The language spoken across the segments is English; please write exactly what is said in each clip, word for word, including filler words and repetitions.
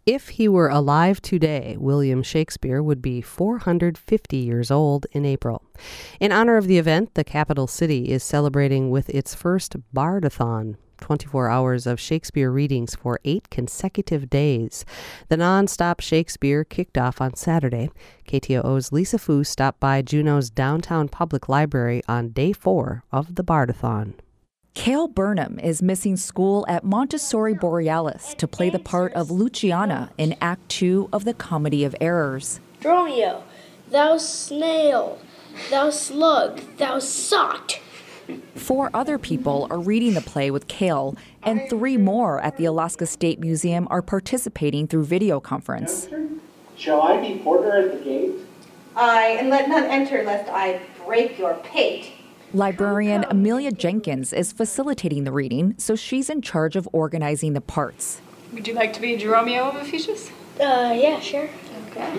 If he were alive today, William Shakespeare would be four hundred fifty years old in April. In honor of the event, the capital city is celebrating with its first Bardathon, twenty-four hours of Shakespeare readings for eight consecutive days. The non-stop Shakespeare kicked off on Saturday. K T O O's Lisa Fu stopped by Juneau's downtown public library on day four of the Bardathon. Cale Burnham is missing school at Montessori Borealis to play the part of Luciana in Act Two of the Comedy of Errors. Dromio, thou snail, thou slug, thou sot. Four other people are reading the play with Cale, and three more at the Alaska State Museum are participating through video conference. Shall I be porter at the gate? Aye, and let none enter lest I break your pate. Librarian Amelia Jenkins is facilitating the reading, so she's in charge of organizing the parts. Would you like to be Dromio of Ephesus? Uh, yeah, sure. Okay.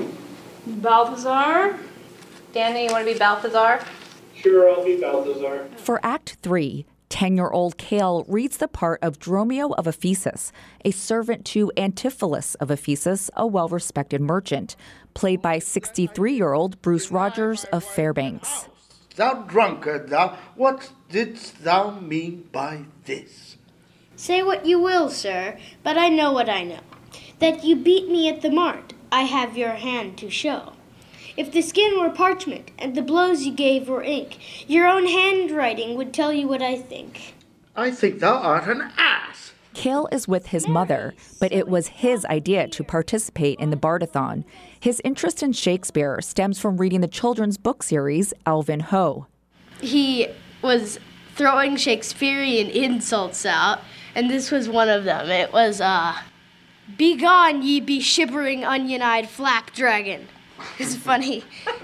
Balthazar? Danny, you want to be Balthazar? Sure, I'll be Balthazar. For Act Three, ten-year-old Cale reads the part of Dromio of Ephesus, a servant to Antipholus of Ephesus, a well-respected merchant, played by sixty-three-year-old Bruce Rogers of Fairbanks. Thou drunkard, thou, what didst thou mean by this? Say what you will, sir, but I know what I know. That you beat me at the mart, I have your hand to show. If the skin were parchment, and the blows you gave were ink, your own handwriting would tell you what I think. I think thou art an ass. Cale is with his mother, but it was his idea to participate in the Bardathon. His interest in Shakespeare stems from reading the children's book series, Alvin Ho. He was throwing Shakespearean insults out, and this was one of them. It was, uh, "Begone, ye be shivering onion-eyed flack dragon." It's funny.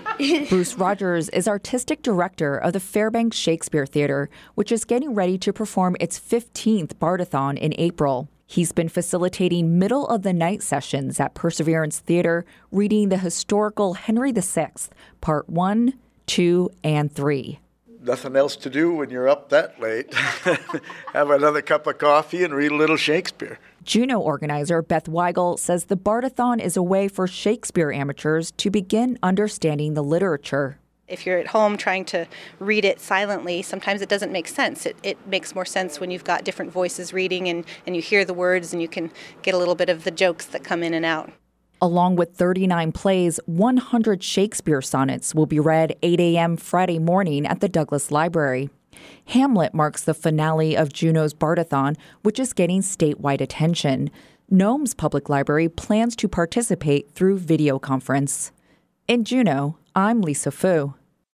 Bruce Rogers is artistic director of the Fairbanks Shakespeare Theater, which is getting ready to perform its fifteenth Bardathon in April. He's been facilitating middle-of-the-night sessions at Perseverance Theater, reading the historical Henry the Sixth, Part one, two, and three. Nothing else to do when you're up that late. Have another cup of coffee and read a little Shakespeare. Juneau organizer Beth Weigel says the Bardathon is a way for Shakespeare amateurs to begin understanding the literature. If you're at home trying to read it silently, sometimes it doesn't make sense. It, it makes more sense when you've got different voices reading and, and you hear the words and you can get a little bit of the jokes that come in and out. Along with thirty-nine plays, one hundred Shakespeare sonnets will be read eight a.m. Friday morning at the Douglas Library. Hamlet marks the finale of Juneau's Bardathon, which is getting statewide attention. Nome's Public Library plans to participate through video conference. In Juneau, I'm Lisa Fu.